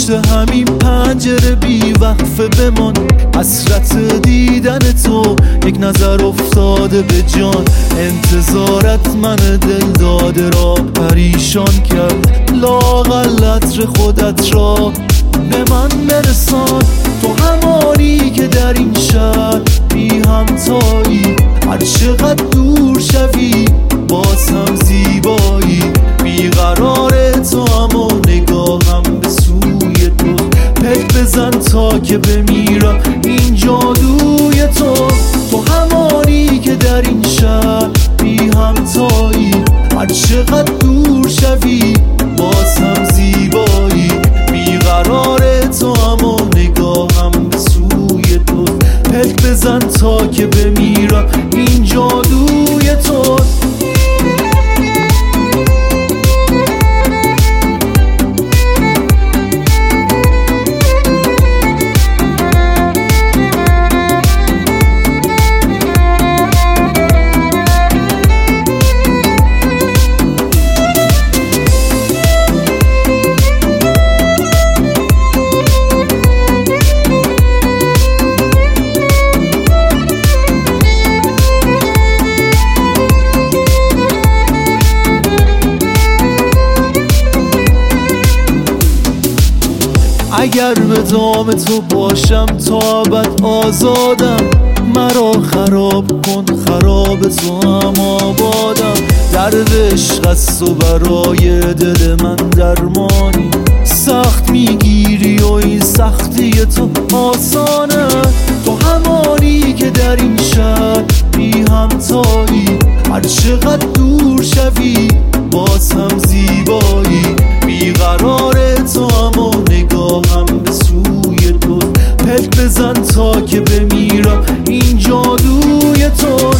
پشت همین پنجره بی وقفه بمان، حسرت دیدن تو یک نظر افتاده به جان. انتظارت من دل داده را پریشان کرد، لااقل عطر خودت را به من برسان. تو همانی که در این شهر بی همتایی، هر چقدر دور شوی باز هم زیبایی. بیقرار تو اما نگاهم به سوی تو، پک بزن تا که بمیرم این جادوی تو. تو همانی که در این شهر بی همتایی، هر چقدر دور شوی باز هم زیبایی. بیقرار تو اما نگاهم به سوی تو، پک بزن تا که بمیرم این جادوی تو. اگر به دام تو باشم تا ابد آزادم، مرا خراب کن خراب تو هم آبادم. درد عشق است و برای دل من درمانی، سخت میگیری و این سختی تو آسانه. تو همانی که در این شهر بی همتایی، هر چقدر دور شوی باز هم زیبایی. بیقرار تو اما نگاهم به سوی تو، پک بزن تا که بمیرم این جادوی تو.